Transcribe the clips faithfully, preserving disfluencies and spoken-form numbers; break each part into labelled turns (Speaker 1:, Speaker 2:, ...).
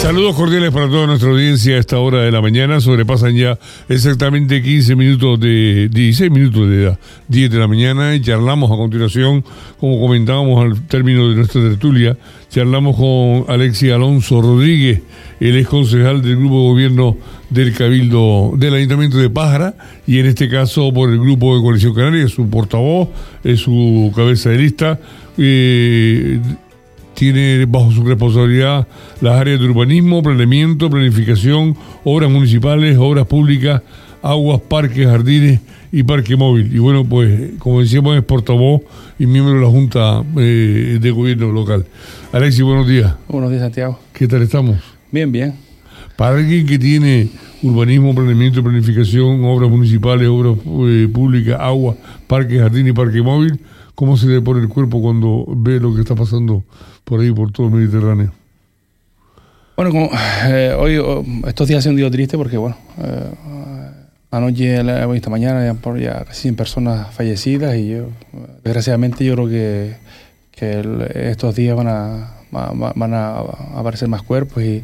Speaker 1: Saludos cordiales para toda nuestra audiencia a esta hora de la mañana. Sobrepasan ya exactamente quince minutos de dieciséis minutos de edad, diez de la mañana, y charlamos a continuación, como comentábamos al término de nuestra tertulia, charlamos con Alexis Alonso Rodríguez, el ex concejal del grupo de gobierno del Cabildo del Ayuntamiento de Pájara, y en este caso por el grupo de Coalición Canaria, su portavoz, es su cabeza de lista. eh, Tiene bajo su responsabilidad las áreas de urbanismo, planeamiento, planificación, obras municipales, obras públicas, aguas, parques, jardines y parque móvil. Y bueno, pues, como decíamos, es portavoz y miembro de la Junta eh, de Gobierno local. Alexis, buenos días.
Speaker 2: Buenos días, Santiago.
Speaker 1: ¿Qué tal estamos?
Speaker 2: Bien, bien.
Speaker 1: Para alguien que tiene urbanismo, planeamiento, planificación, obras municipales, obras eh, públicas, aguas, parques, jardines y parque móvil, ¿cómo se le pone el cuerpo cuando ve lo que está pasando por ahí, por todo el Mediterráneo?
Speaker 2: Bueno, como, eh, hoy, oh, estos días ha sido un día triste porque, bueno, eh, anoche, esta mañana, ya, por ya casi cien personas fallecidas, y yo, desgraciadamente, yo creo que, que el, estos días van a, van a aparecer más cuerpos, y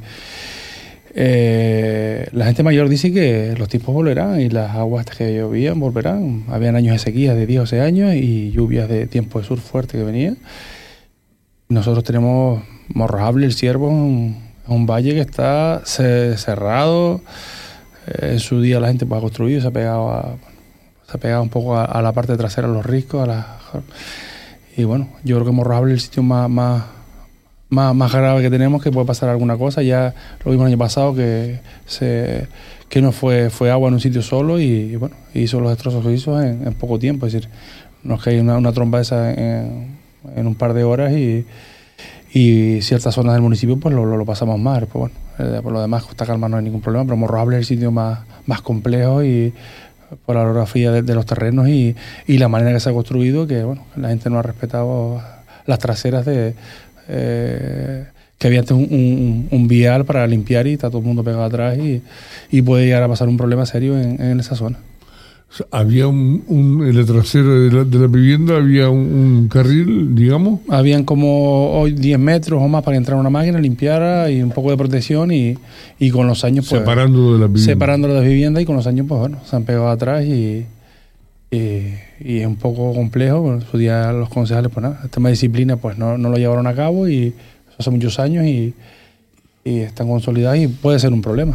Speaker 2: eh, la gente mayor dice que los tiempos volverán y las aguas que llovían volverán. Habían años de sequía de diez o doce años y lluvias de tiempo de sur fuerte que venían. Nosotros tenemos Morrojable, El Ciervo, un, un valle que está cerrado. Eh, en su día la gente pues, ha construido, se ha pegado, a, se ha pegado un poco a, a la parte trasera, a los riscos. A la, y bueno, yo creo que Morrojable es el sitio más, más, más, más grave que tenemos, que puede pasar alguna cosa. Ya lo vimos el año pasado, que, se, que no fue, fue agua en un sitio solo, y, y bueno, hizo los destrozos que hizo en, en poco tiempo. Es decir, no es que hay una, una tromba esa en, en un par de horas, y, y ciertas zonas del municipio pues lo, lo, lo pasamos mal. Pues bueno, eh, por lo demás, Costa Calma no hay ningún problema, pero Morrojable es el sitio más, más complejo, y por la orografía de, de los terrenos y, y la manera que se ha construido, que bueno, la gente no ha respetado las traseras de eh, que había antes un, un, un vial para limpiar, y está todo el mundo pegado atrás, y, y puede llegar a pasar un problema serio en, en esa zona.
Speaker 1: Había un, un en la trasera de la, de la vivienda había un, un carril, digamos.
Speaker 2: Habían como hoy diez metros o más para entrar una máquina, limpiara, y un poco de protección, y, y con los años pues
Speaker 1: separándolo de las viviendas. Separándolo
Speaker 2: de las viviendas, y con los años pues bueno, se han pegado atrás, y, y, y es un poco complejo. Bueno, en su día los concejales pues nada, el tema de disciplina pues no, no lo llevaron a cabo, y eso hace muchos años, y, y están consolidados, y puede ser un problema.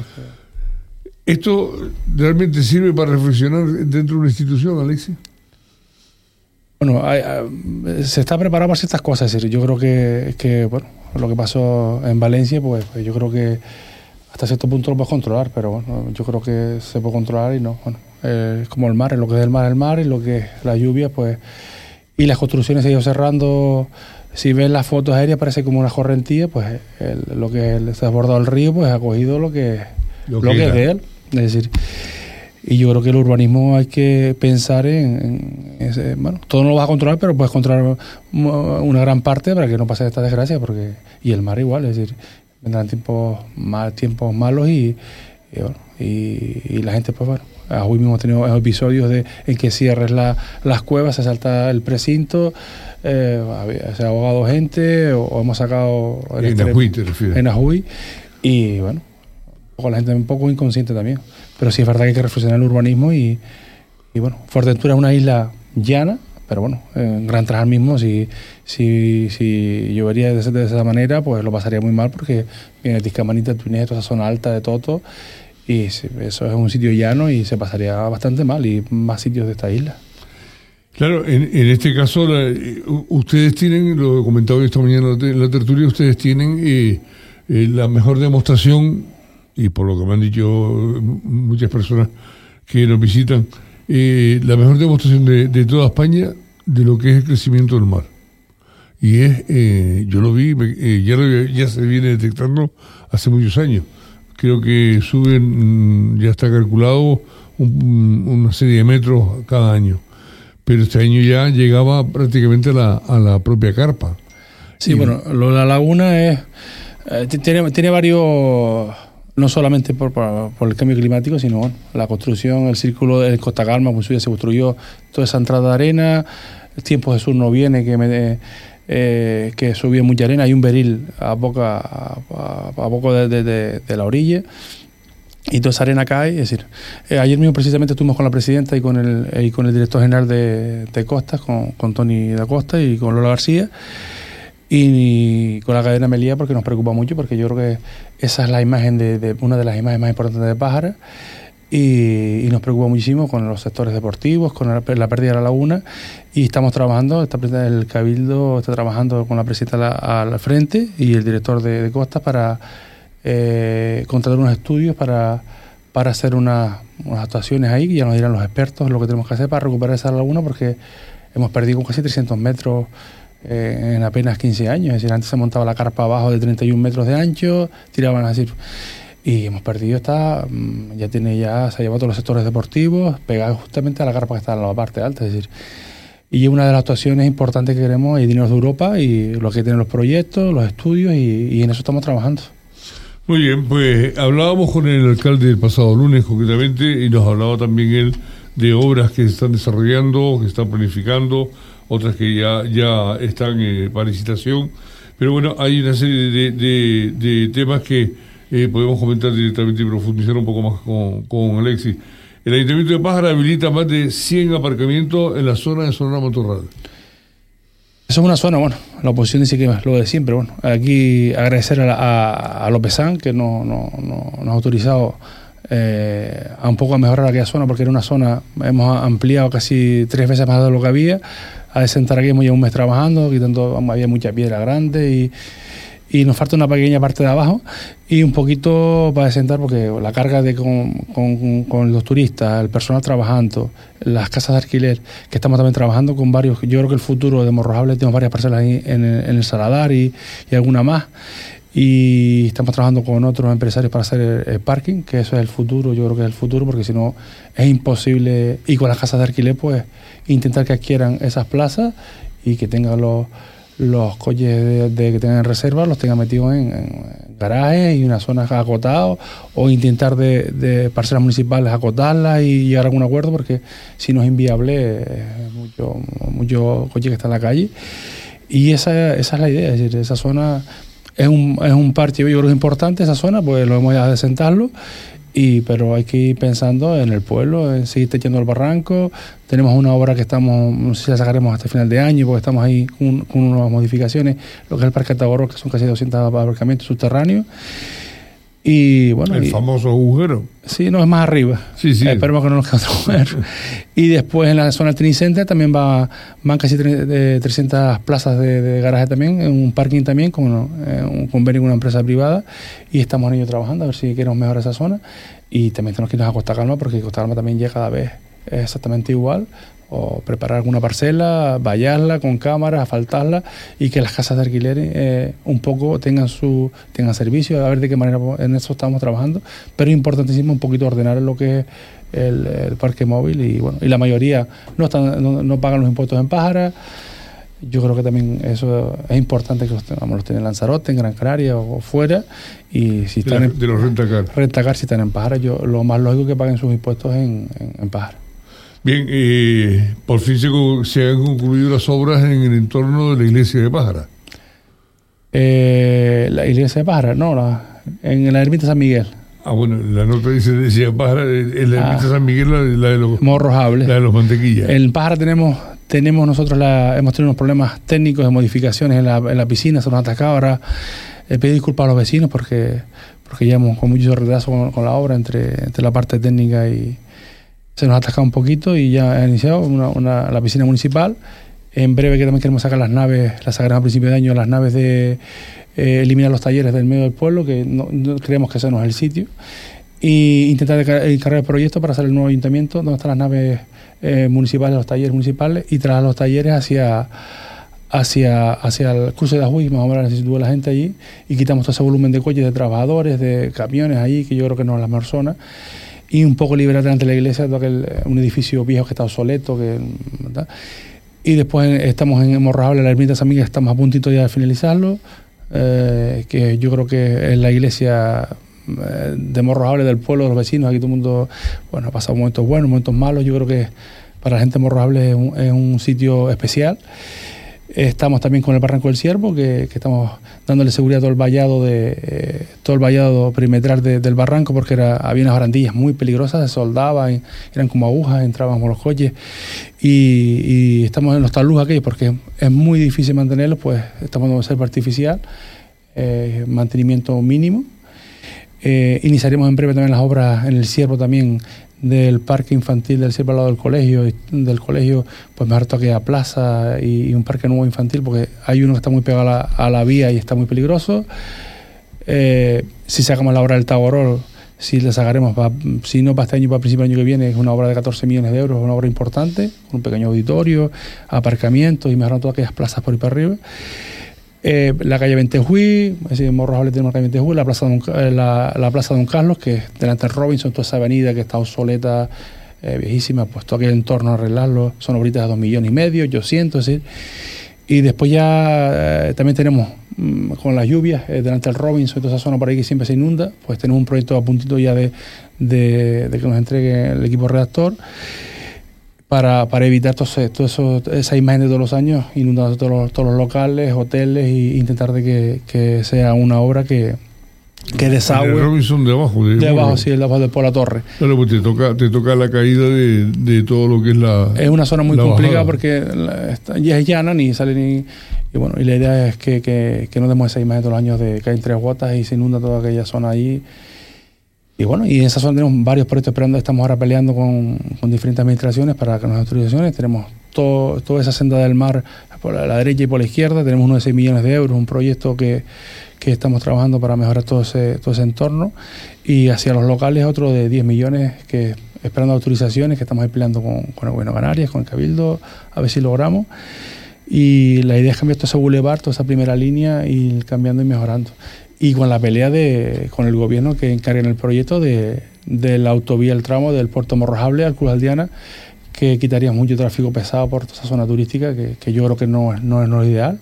Speaker 1: ¿Esto realmente sirve para reflexionar dentro de una institución, Alexis?
Speaker 2: Bueno, hay, hay, se está preparado para ciertas cosas. Es decir, yo creo que, que bueno, lo que pasó en Valencia, pues, pues yo creo que hasta cierto punto lo puedes controlar, pero bueno, yo creo que se puede controlar, y no, bueno, eh, es como el mar, en lo que es el mar, el mar, y lo que es la lluvia, pues, y las construcciones se han ido cerrando. Si ves las fotos aéreas parece como una correntía, pues el, lo que es, se ha desbordado el río, pues ha cogido lo que, lo que, lo que es de él. Es decir, y yo creo que el urbanismo hay que pensar en, en ese, bueno, todo no lo vas a controlar, pero puedes controlar una gran parte para que no pase esta desgracia, porque y el mar igual, es decir, vendrán tiempos mal, tiempos malos, y, y, bueno, y, y la gente pues bueno, hoy mismo hemos tenido episodios de en que cierres la, las cuevas, se salta el precinto, eh, se ha ahogado gente, o, o hemos sacado
Speaker 1: en Ajuy, te refieres.
Speaker 2: En Ajuy, y bueno, o la gente un poco inconsciente también, pero sí es verdad que hay que reflexionar el urbanismo, y, y bueno, Fuerteventura es una isla llana, pero bueno, en Gran Trajal mismo, si, si, si llovería de, de esa manera, pues lo pasaría muy mal, porque viene Tiscamanita, Tuinés, toda esa zona alta de Toto, y eso es un sitio llano, y se pasaría bastante mal, y más sitios de esta isla.
Speaker 1: Claro, en, en este caso, la, ustedes tienen, lo he comentado esta mañana en la tertulia, ustedes tienen eh, eh, la mejor demostración, y por lo que me han dicho muchas personas que nos visitan, eh, la mejor demostración de, de toda España de lo que es el crecimiento del mar. Y es, eh, yo lo vi, eh, ya, lo, ya se viene detectando hace muchos años. Creo que suben, ya está calculado, un, una serie de metros cada año. Pero este año ya llegaba prácticamente a la, a la propia carpa.
Speaker 2: Sí, y, bueno, lo de la laguna es eh, tiene, tiene varios... No solamente por, por, por el cambio climático, sino bueno, la construcción, el círculo de Costa Calma, pues ya se construyó toda esa entrada de arena, el tiempo de sur no viene, que me, eh, que subía mucha arena. Hay un beril a, poca, a, a, a poco de, de, de, de la orilla, y toda esa arena cae. Es decir, eh, ayer mismo precisamente estuvimos con la presidenta y con el, y con el director general de, de Costas, con, con Tony da Costa y con Lola García, y con la cadena Melía, porque nos preocupa mucho, porque yo creo que esa es la imagen de, de una de las imágenes más importantes de Pájara, y, y nos preocupa muchísimo con los sectores deportivos, con la, la pérdida de la laguna, y estamos trabajando, está, el Cabildo está trabajando con la presidenta al, al frente y el director de, de Costas para eh, contratar unos estudios para, para hacer una, unas actuaciones ahí, que ya nos dirán los expertos lo que tenemos que hacer para recuperar esa laguna, porque hemos perdido casi trescientos metros en apenas quince años. Es decir, antes se montaba la carpa abajo de treinta y un metros de ancho, tiraban así, y hemos perdido esta, ya tiene ya, se ha llevado todos los sectores deportivos, pegado justamente a la carpa que está en la parte alta. Es decir, y es una de las actuaciones importantes que queremos, hay dinero de Europa y lo que tienen los proyectos, los estudios, y, y en eso estamos trabajando.
Speaker 1: Muy bien, pues hablábamos con el alcalde el pasado lunes concretamente, y nos hablaba también él de obras que se están desarrollando, que están planificando, otras que ya, ya están eh, para licitación. Pero bueno, hay una serie de, de, de temas que eh, podemos comentar directamente y profundizar un poco más con, con Alexis. El Ayuntamiento de Pájara habilita más de cien aparcamientos en la zona de Sonora Matorral.
Speaker 2: Eso es una zona, bueno, la oposición dice que es lo de siempre. Bueno, aquí agradecer a, a, a Lópezán, que nos no, no, no ha autorizado Eh, a un poco a mejorar aquella zona, porque era una zona, hemos ampliado casi tres veces más de lo que había. A desentar aquí hemos llevado un mes trabajando, quitando, había mucha piedra grande, y, y nos falta una pequeña parte de abajo y un poquito para desentar, porque la carga de con, con, con los turistas, el personal trabajando, las casas de alquiler, que estamos también trabajando con varios. Yo creo que el futuro de Morrojable, tenemos varias parcelas ahí en el, en el Saladar y, y alguna más, y estamos trabajando con otros empresarios para hacer el, el parking, que eso es el futuro. Yo creo que es el futuro, porque si no es imposible. Y con las casas de alquiler, pues intentar que adquieran esas plazas y que tengan los, los coches de, de que tengan en reserva, los tengan metidos en, en garajes y unas zonas acotadas, o intentar de, de parcelas municipales acotarlas y llegar a algún acuerdo, porque si no es inviable, es mucho, mucho coche que está en la calle. Y esa, esa es la idea, es decir, esa zona es un, es un parche, yo creo que es importante esa zona, pues lo hemos ya de sentarlo, y, pero hay que ir pensando en el pueblo, en seguir techando el barranco. Tenemos una obra que estamos, no sé si la sacaremos hasta final de año, porque estamos ahí con, con unas modificaciones, lo que es el Parque Atagoros, que son casi doscientos aparcamientos subterráneos. Y bueno,
Speaker 1: el
Speaker 2: y,
Speaker 1: famoso agujero.
Speaker 2: Sí, no, es más arriba.
Speaker 1: Sí, sí.
Speaker 2: Eh, esperemos que no nos quede otro agujero. Y después en la zona del Training Center también va, van casi de trescientas plazas de, de garaje también, en un parking también, con eh, un convenio con una empresa privada, y estamos en ello trabajando a ver si queremos mejorar esa zona. Y también tenemos que irnos a Costa Calma, porque Costa Calma también ya cada vez es exactamente igual, o preparar alguna parcela, vallarla con cámaras, asfaltarla, y que las casas de alquiler eh, un poco tengan su tengan servicio, a ver de qué manera en eso estamos trabajando. Pero es importantísimo un poquito ordenar lo que es el, el parque móvil, y bueno, y la mayoría no están no, no pagan los impuestos en Pájara. Yo creo que también eso es importante, que los tengamos, los tienen en Lanzarote, en Gran Canaria o fuera, y si están
Speaker 1: de,
Speaker 2: en,
Speaker 1: de los rentacar.
Speaker 2: rentacar, si están en Pájara, yo lo más lógico es que paguen sus impuestos en, en, en Pájara.
Speaker 1: Bien, eh, por fin se, se han concluido las obras en el entorno de la iglesia de Pájara.
Speaker 2: Eh, la iglesia de Pájara, no, la, en la ermita San Miguel.
Speaker 1: Ah, bueno, la nota dice iglesia de Pájara, en la ermita
Speaker 2: ah,
Speaker 1: San Miguel, la, la de los
Speaker 2: Morrojable.
Speaker 1: La de los mantequillas.
Speaker 2: En Pájara tenemos, tenemos nosotros la, hemos tenido unos problemas técnicos de modificaciones en la, en la piscina, se nos ha atacado. Ahora eh, pido disculpas a los vecinos porque, porque llevamos con mucho retraso con, con la obra entre, entre la parte técnica, y se nos ha atascado un poquito, y ya ha iniciado una, una, la piscina municipal. En breve, que también queremos sacar las naves, las sacaremos a principio de año, las naves de eh, eliminar los talleres del medio del pueblo, que no, no creemos que ese no es el sitio, y intentar encargar el proyecto para hacer el nuevo ayuntamiento, donde están las naves eh, municipales, los talleres municipales, y trasladar los talleres hacia hacia hacia el cruce de Ajuy, más o menos se sitúa la gente allí, y quitamos todo ese volumen de coches, de trabajadores, de camiones allí, que yo creo que no es la mejor zona. Y un poco liberar delante de la iglesia, todo aquel, un edificio viejo que está obsoleto, que, ¿verdad? Y después estamos en Morrojable, la ermita San Miguel, estamos a puntito ya de finalizarlo, eh, que yo creo que es la iglesia eh, de Morrojable, del pueblo, de los vecinos. Aquí todo el mundo, bueno, ha pasado momentos buenos, momentos malos. Yo creo que para la gente de Morrojable es un, es un sitio especial. Estamos también con el Barranco del Ciervo, que, que estamos dándole seguridad a todo el vallado, de, eh, todo el vallado perimetral de, del barranco, porque era, había unas barandillas muy peligrosas, se soldaban, eran como agujas, entraban por los coches, y, y estamos en los talús aquellos, porque es muy difícil mantenerlos, pues estamos dando selva artificial, eh, mantenimiento mínimo. Eh, iniciaremos en breve también las obras en el Ciervo también, del parque infantil del Ciervo al lado del colegio, del colegio, pues mejor toque a plaza y, y un parque nuevo infantil, porque hay uno que está muy pegado a la, a la vía y está muy peligroso. Eh, si sacamos la obra del Taborol, si la sacaremos, va, si no para este año, para el principio del año que viene, es una obra de catorce millones de euros, una obra importante, con un pequeño auditorio, aparcamientos y mejorando todas aquellas plazas por ahí para arriba. Eh, la calle Ventejuí, es decir, en Morrojable tenemos la calle Ventejuí, la plaza, de Don, la, la plaza Don Carlos, que es delante del Robinson, toda esa avenida que está obsoleta, eh, viejísima, pues todo aquel entorno arreglarlo, son obritas de dos millones y medio, ochocientos, es decir, y después ya eh, también tenemos, mmm, con las lluvias, eh, delante del Robinson, toda esa zona por ahí que siempre se inunda, pues tenemos un proyecto a puntito ya de, de, de que nos entregue el equipo redactor, Para, para evitar todo eso, todo eso, esa imagen de todos los años, inundando todos los, todos los locales, hoteles, e intentar de que, que sea una obra que, que desagüe.
Speaker 1: El Robinson de abajo. De,
Speaker 2: de abajo, sí, el de abajo de por la torre.
Speaker 1: Claro, pues te toca, te toca la caída de, de todo lo que es la.
Speaker 2: Es una zona muy complicada bajada. Porque la, está, ya es llana, ni sale ni. Y bueno, y la idea es que, que, que no demos esa imagen todos los años de que hay tres gotas y se inunda toda aquella zona allí. Y bueno, y en esa zona tenemos varios proyectos esperando, estamos ahora peleando con, con diferentes administraciones para que nos den autorizaciones. Tenemos todo, toda esa senda del mar por la derecha y por la izquierda, tenemos uno de seis millones de euros, un proyecto que, que estamos trabajando para mejorar todo ese, todo ese entorno. Y hacia los locales otro de diez millones que esperando autorizaciones, que estamos ahí peleando con, con el Gobierno de Canarias, con el Cabildo, a ver si logramos. Y la idea es cambiar todo ese bulevar, toda esa primera línea, y ir cambiando y mejorando. Y con la pelea de con el gobierno que encarga en el proyecto de, de la autovía, el tramo del Puerto Morrojable al Cruz Aldiana, que quitaría mucho tráfico pesado por toda esa zona turística, que, que yo creo que no, no es lo ideal.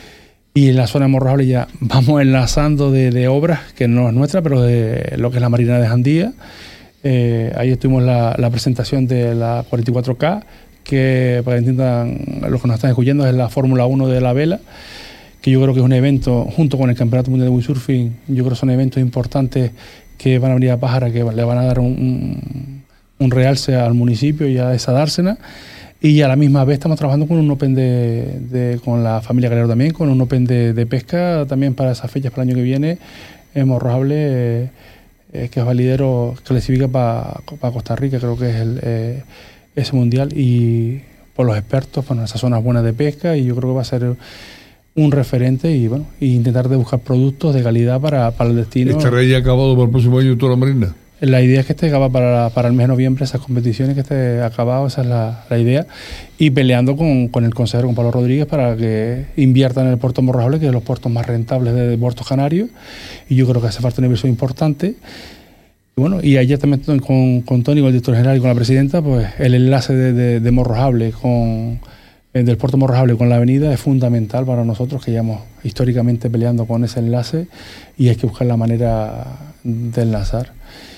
Speaker 2: Y en la zona de Morrojable ya vamos enlazando de, de obras, que no es nuestra, pero de lo que es la Marina de Jandía. Eh, ahí tuvimos la, la presentación de la cuarenta y cuatro K, que para que entiendan los que nos están escuchando es la Fórmula uno de la vela, que yo creo que es un evento, junto con el Campeonato Mundial de Windsurfing, yo creo que son eventos importantes que van a venir a Pájara, que le van a dar un, un, un realce al municipio y a esa dársena. Y a la misma vez estamos trabajando con un Open de, de con la familia Galero también, con un Open de, de pesca también para esas fechas, para el año que viene, en Morrojable, eh, eh, que es validero, clasifica para pa Costa Rica, creo que es el, eh, ese mundial, y por los expertos, bueno, esas zonas buenas de pesca, y yo creo que va a ser un referente y bueno, y intentar de buscar productos de calidad para, para el destino.
Speaker 1: ¿Estará ya acabado para el próximo año toda la Marina?
Speaker 2: La idea es que esté acabado para, para el mes de noviembre, esas competiciones, que esté acabado, esa es la, la idea. Y peleando con, con el consejero, con Pablo Rodríguez, para que inviertan en el puerto Morrojable, que es de los puertos más rentables de, de Puertos Canarios. Y yo creo que hace falta una inversión importante. Y bueno, y ayer también con, con Tony, con el director general y con la presidenta, pues el enlace de, de, de Morrojable con del puerto Morrojable con la avenida es fundamental para nosotros, que llevamos históricamente peleando con ese enlace, y hay que buscar la manera de enlazar.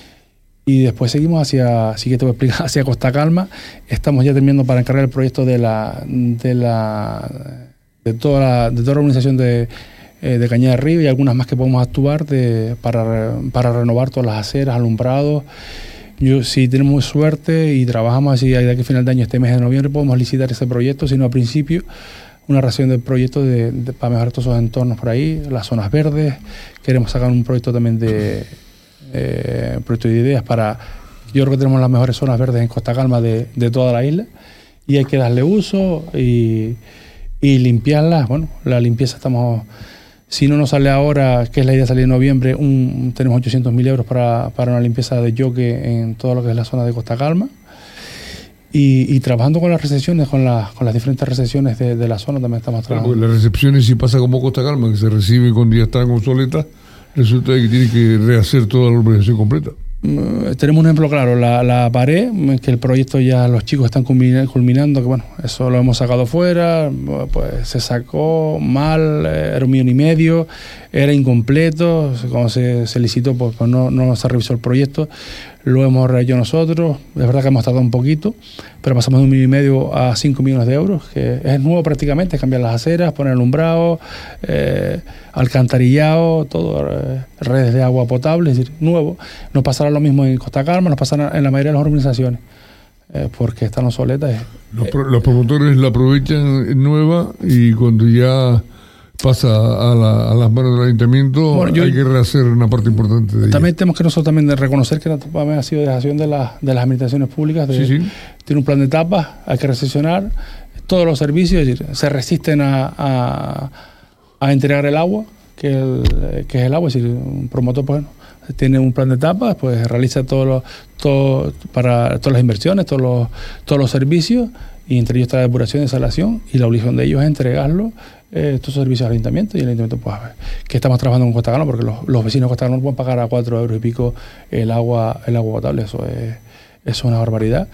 Speaker 2: Y después seguimos hacia, sí que te voy a explicar, hacia Costa Calma. Estamos ya terminando para encargar el proyecto de la de la de toda la, de toda la organización de, eh, de Cañada de Río, y algunas más que podemos actuar de, para, para renovar todas las aceras, alumbrados. Yo, si tenemos suerte y trabajamos así, de aquí a final de año, este mes de noviembre, podemos licitar ese proyecto, sino al principio una ración del proyecto de, de, para mejorar todos esos entornos por ahí, las zonas verdes. Queremos sacar un proyecto también de eh, proyecto de ideas para, yo creo que tenemos las mejores zonas verdes en Costa Calma de, de toda la isla, y hay que darle uso y, y limpiarlas. Bueno, la limpieza estamos... Si no nos sale ahora, que es la idea de salir en noviembre, un, tenemos ochocientos mil euros para, para una limpieza de yoke en todo lo que es la zona de Costa Calma. Y, y trabajando con las recepciones, con, la, con las diferentes recepciones de, de la zona también estamos trabajando.
Speaker 1: Claro, las recepciones, si pasa como Costa Calma, que se recibe cuando ya están obsoletas, resulta que tiene que rehacer toda la urbanización completa.
Speaker 2: Uh, tenemos un ejemplo claro, la, la pared, que el proyecto ya los chicos están culminando, que bueno, eso lo hemos sacado fuera, pues se sacó mal, era un millón y medio, era incompleto, cuando se, se licitó, pues, pues no, no se revisó el proyecto. lo hemos realizado nosotros. Es verdad que hemos tardado un poquito, pero pasamos de un millón y medio a cinco millones de euros, que es nuevo prácticamente, es cambiar las aceras, poner alumbrado, eh, alcantarillado, todo, eh, redes de agua potable, es decir, nuevo. Nos pasará lo mismo en Costa Calma, nos pasará en la mayoría de las urbanizaciones, eh, porque están obsoletas. Eh,
Speaker 1: los, pro, los promotores la aprovechan nueva y cuando ya pasa a, la, a las manos del ayuntamiento, bueno, yo, hay que rehacer una parte importante de
Speaker 2: también
Speaker 1: ella.
Speaker 2: Tenemos que nosotros también de reconocer que ha sido dejación de, la, de las administraciones públicas. De, sí, sí. Tiene un plan de etapas, hay que recesionar todos los servicios, es decir, se resisten a, a, a entregar el agua, que, el, que es el agua, es decir, un promotor pues, tiene un plan de etapas, pues realiza todo lo, todo, para todas las inversiones, todos los, todos los servicios, y entre ellos está la depuración y desalación, y la obligación de ellos es entregarlo eh, estos servicios al ayuntamiento, y el ayuntamiento pues que estamos trabajando con Costa Calma, porque los, los vecinos de Costa Calma no pueden pagar a cuatro euros y pico el agua el agua potable, eso es, eso es una barbaridad.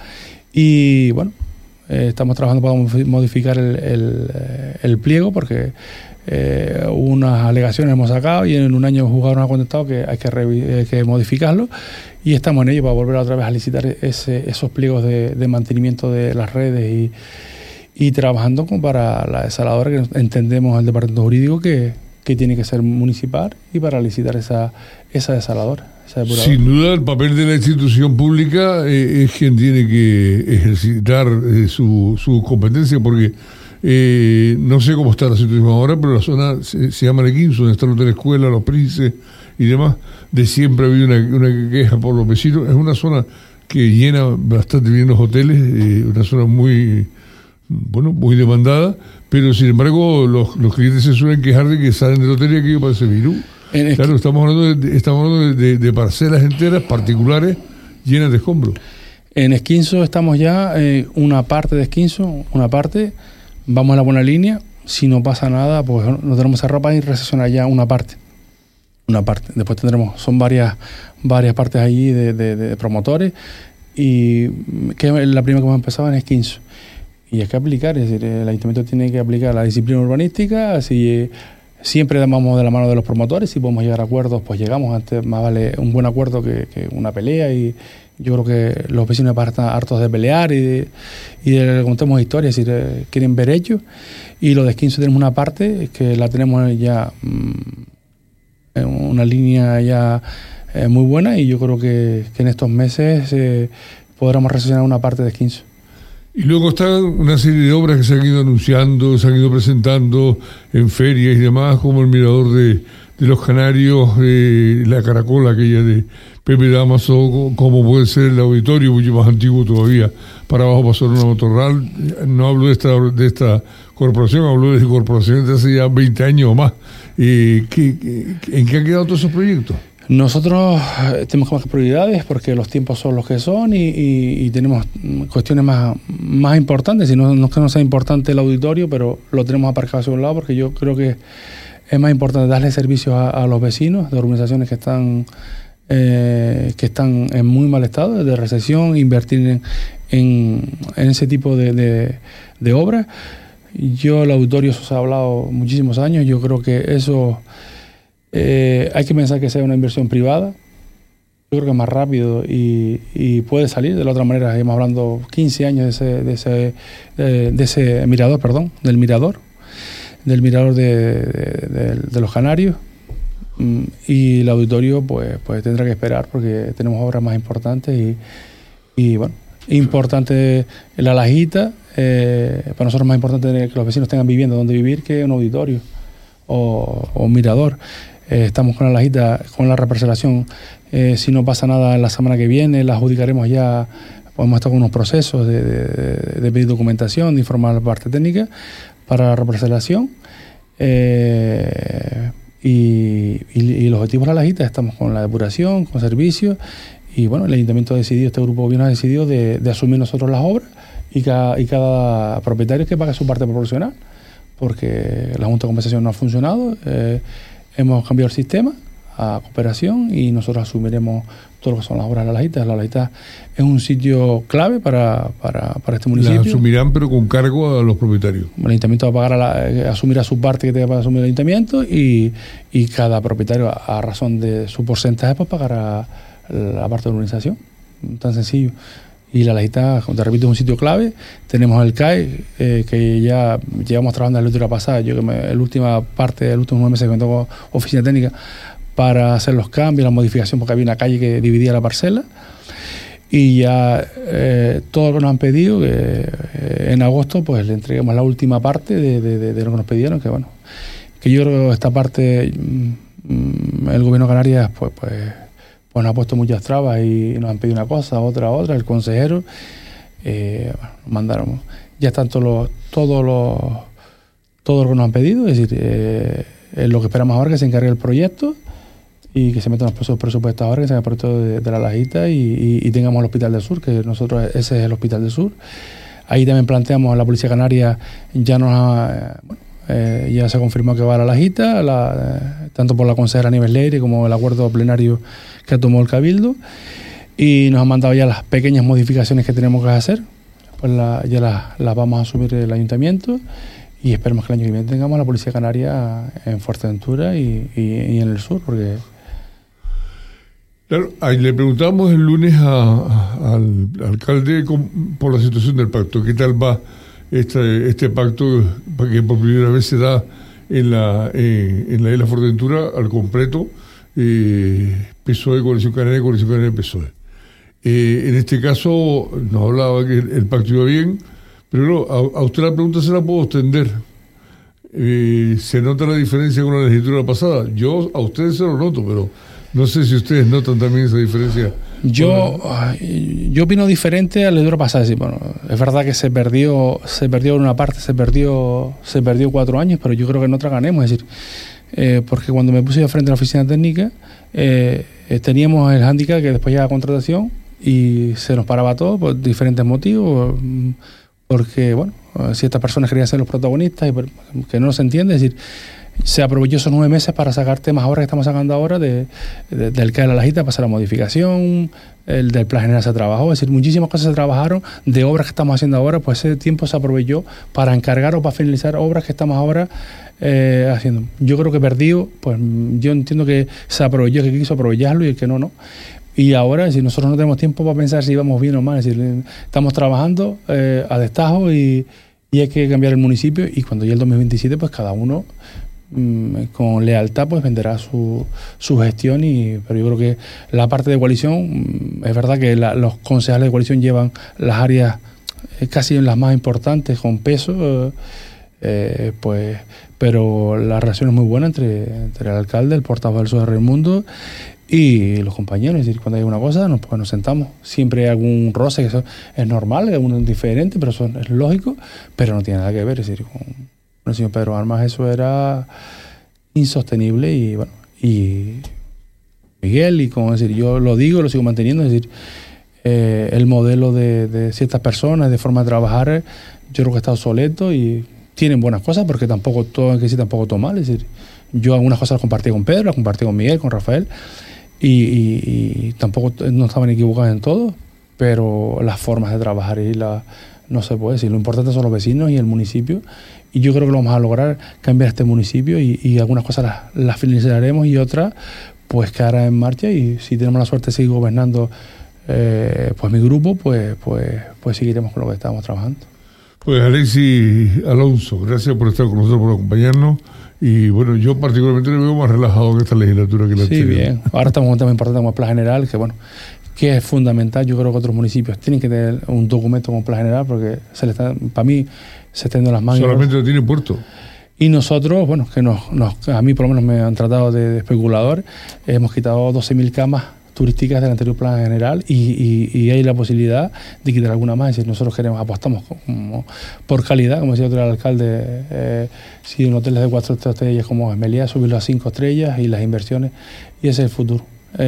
Speaker 2: Y bueno, eh, estamos trabajando para modificar el, el, el pliego, porque eh, unas alegaciones hemos sacado y en un año el juzgado nos ha contestado que hay que, hay que modificarlo, y estamos en ello para volver otra vez a licitar ese, esos pliegos de, de mantenimiento de las redes y, y trabajando como para la desaladora, que entendemos el departamento jurídico que, que tiene que ser municipal, y para licitar esa, esa desaladora. Esa
Speaker 1: Sin duda el papel de la institución pública eh, es quien tiene que ejercitar eh, su, su competencia, porque eh, no sé cómo está la situación ahora, pero la zona se, se llama Lequinzo, donde está el hotel escuela, los Princes y demás. De siempre ha habido una, una queja por los vecinos. Es una zona que llena bastante bien los hoteles, eh, una zona muy, bueno, muy demandada, pero sin embargo los, los clientes se suelen quejar de que salen del hotel y aquello parece virú. Claro, estamos hablando de, estamos hablando de, de, de parcelas enteras particulares llenas de escombros.
Speaker 2: En Esquinzo estamos ya, eh, una parte de Esquinzo, una parte, vamos a la buena línea. Si no pasa nada, pues no tenemos esa ropa y recesionar ya una parte. Una parte. Después tendremos, son varias varias partes allí de, de, de promotores, y que la primera que hemos empezado en Esquinzo. Y hay que aplicar, es decir, el ayuntamiento tiene que aplicar la disciplina urbanística, así siempre vamos de la mano de los promotores, si podemos llegar a acuerdos, pues llegamos. Antes más vale un buen acuerdo que, que una pelea, y yo creo que los vecinos están hartos de pelear y de, y de que contemos historias, es decir, quieren ver hechos. Y lo de Esquinzo tenemos una parte que la tenemos ya mmm, en una línea ya eh, muy buena, y yo creo que, que en estos meses eh, podremos recesionar una parte de Esquinzo.
Speaker 1: Y luego están una serie de obras que se han ido anunciando, se han ido presentando en ferias y demás, como el mirador de, de los Canarios, eh, la Caracola, aquella de Pepe Damaso, como puede ser el auditorio, mucho más antiguo todavía, para abajo pasó una motorral. No hablo de esta, de esta corporación, hablo de corporaciones de hace ya veinte años o más. Eh, ¿qué, qué, ¿En qué han quedado todos esos proyectos?
Speaker 2: Nosotros tenemos más prioridades, porque los tiempos son los que son, y, y, y tenemos cuestiones más, más importantes. Y no, no es que no sea importante el auditorio, pero lo tenemos aparcado hacia un lado, porque yo creo que es más importante darle servicios a, a los vecinos de organizaciones que están eh, que están en muy mal estado de recesión, invertir en, en, en ese tipo de, de, de obras. Yo el auditorio, eso se ha hablado muchísimos años, yo creo que eso eh, hay que pensar que sea una inversión privada. Yo creo que es más rápido y, y puede salir de la otra manera. Estamos hablando quince años de ese, de ese, de, de ese mirador, perdón, del mirador, del mirador de, de, de, de los Canarios. Y el auditorio pues, pues tendrá que esperar, porque tenemos obras más importantes y, y bueno, importante la Lajita. Eh, para nosotros es más importante que los vecinos tengan vivienda donde vivir que un auditorio o, o un mirador. Eh, estamos con la Lajita, con la reparcelación. Eh, si no pasa nada la semana que viene, la adjudicaremos ya. Podemos estar con unos procesos de, de, de pedir documentación, de informar a la parte técnica para la reparcelación. Eh, y, y, y los objetivos de la Lajita, estamos con la depuración, con servicios. Y bueno, el ayuntamiento ha decidido, este grupo de gobierno ha decidido de, de asumir nosotros las obras, y cada, y cada propietario que pague su parte proporcional, porque la Junta de Compensación no ha funcionado. Eh, hemos cambiado el sistema a cooperación y nosotros asumiremos todo lo que son las obras de la Lajita. La Lajita es un sitio clave para, para, para este municipio.
Speaker 1: Las asumirán, pero con cargo a los propietarios.
Speaker 2: El ayuntamiento va a pagar a la, asumirá su parte que tenga para asumir el ayuntamiento, y, y cada propietario, a, a razón de su porcentaje, pues pagará la parte de urbanización. tan sencillo. Y La Lajita, te repito, es un sitio clave. Tenemos el C A E, eh, que ya llevamos trabajando en la última pasada, yo que me, la última parte, los últimos nueve meses que me tocó oficina técnica, para hacer los cambios, la modificación, porque había una calle que dividía la parcela. Y ya eh, todo lo que nos han pedido, que eh, en agosto pues le entreguemos la última parte de, de, de, de lo que nos pidieron, que bueno, que yo creo que esta parte mmm, el gobierno de Canarias pues, pues, pues nos ha puesto muchas trabas y nos han pedido una cosa, otra, otra, el consejero, eh, bueno, nos mandaron, ya están todos los, todos los, todo lo que nos han pedido, es decir, eh, es lo que esperamos ahora, que se encargue el proyecto y que se metan los presupuestos ahora, que se haga el proyecto de, de La Lajita y, y, y tengamos el Hospital del Sur, que nosotros, ese es el Hospital del Sur. Ahí también planteamos, la Policía Canaria ya nos ha, bueno, eh, ya se confirmó que va a La Lajita, la, eh, tanto por la consejera Nieves Leire como el acuerdo plenario que tomó el Cabildo, y nos han mandado ya las pequeñas modificaciones que tenemos que hacer, pues la, ya las, las vamos a asumir el Ayuntamiento. Y esperemos que el año que viene tengamos la Policía Canaria en Fuerteventura y, y, y en el sur, porque...
Speaker 1: Claro, ahí le preguntamos el lunes a, a, al alcalde con, por la situación del pacto. ¿Qué tal va este, este pacto que por primera vez se da en la, eh, en la isla Fuerteventura al completo? Eh, P S O E, Coalición Canaria, Coalición Canaria, P S O E. Eh, en este caso nos hablaba que el, el pacto iba bien, pero a, a usted la pregunta se la puedo extender. Eh, ¿Se nota la diferencia con la legislatura pasada? Yo a ustedes se lo noto, pero no sé si ustedes notan también esa diferencia.
Speaker 2: Yo yo opino diferente a la legislatura pasada. Sí, bueno, es verdad que se perdió se perdió en una parte, se perdió se perdió cuatro años, pero yo creo que en otra ganemos. Es decir, eh, porque cuando me puse frente a la oficina técnica, eh, eh, teníamos el hándicap que después llegaba la contratación y se nos paraba todo por diferentes motivos. Porque, bueno, ciertas personas querían ser los protagonistas y que no se entiende. Es decir, se aprovechó esos nueve meses para sacar temas ahora que estamos sacando ahora de, de, del C A E de La Lajita, pasar la modificación, el del plan general se trabajó, es decir, muchísimas cosas se trabajaron de obras que estamos haciendo ahora, pues ese tiempo se aprovechó para encargar o para finalizar obras que estamos ahora eh, haciendo. Yo creo que perdido, pues yo entiendo que se aprovechó, que quiso aprovecharlo y el que no, no. Y ahora, si nosotros no tenemos tiempo para pensar si vamos bien o mal, es decir, estamos trabajando eh, a destajo y, y hay que cambiar el municipio, y cuando llegue el dos mil veintisiete, pues cada uno mmm, con lealtad pues venderá su, su gestión. Y, pero yo creo que la parte de coalición, mmm, es verdad que la, los concejales de coalición llevan las áreas eh, casi las más importantes con peso, eh, eh, pues, pero la relación es muy buena entre, entre el alcalde, el portavoz del P S O E de Raimundo y los compañeros. Es decir, cuando hay una cosa, nos, pues nos sentamos. Siempre hay algún roce, que eso es normal, es un diferente, pero eso es lógico, pero no tiene nada que ver. Es decir, con, con el señor Pedro Armas eso era insostenible. Y bueno, y Miguel, y como decir, yo lo digo, lo sigo manteniendo, es decir, eh, el modelo de, de ciertas personas, de forma de trabajar, yo creo que está obsoleto y tienen buenas cosas, porque tampoco todo, que sí, tampoco todo mal. Es decir, yo algunas cosas las compartí con Pedro, las compartí con Miguel, con Rafael, y, y, y tampoco no estaban equivocados en todo, pero las formas de trabajar y la, no se puede decir. Lo importante son los vecinos y el municipio, y yo creo que lo vamos a lograr, cambiar este municipio, y, y algunas cosas las, las finalizaremos y otras pues quedarán en marcha, y si tenemos la suerte de seguir gobernando eh, pues mi grupo, pues, pues, pues seguiremos con lo que estamos trabajando.
Speaker 1: Pues Alexis Alonso, gracias por estar con nosotros, por acompañarnos. Y bueno, yo particularmente me veo más relajado en esta legislatura que la
Speaker 2: anterior. Sí, bien. Ahora estamos en un tema importante como el Plan General, que bueno, que es fundamental. Yo creo que otros municipios tienen que tener un documento como Plan General, porque se le está, para mí se está yendo las manos.
Speaker 1: Solamente lo tiene Puerto.
Speaker 2: Y nosotros, bueno, que nos, nos, a mí por lo menos me han tratado de, de especulador, hemos quitado doce mil camas turísticas del anterior Plan General, y, y, y hay la posibilidad de quitar alguna más. Es decir, nosotros queremos, apostamos como, por calidad, como decía otro alcalde, eh, si un hotel es de cuatro estrellas como Esmelía, subirlo a cinco estrellas, y las inversiones, y ese es el futuro.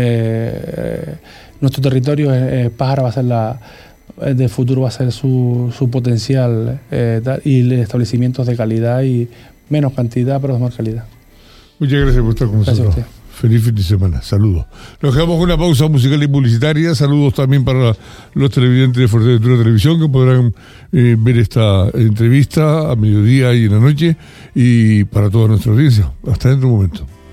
Speaker 2: Eh, nuestro territorio, eh, Pájara va a ser la, de futuro va a ser su, su potencial, eh, y establecimientos de calidad y menos cantidad, pero de más calidad.
Speaker 1: Muchas gracias por estar con nosotros. Feliz fin de semana. Saludos. Nos quedamos con una pausa musical y publicitaria. Saludos también para los televidentes de Fuerteventura Televisión, que podrán eh, ver esta entrevista a mediodía y en la noche, y para toda nuestra audiencia. Hasta dentro de un momento.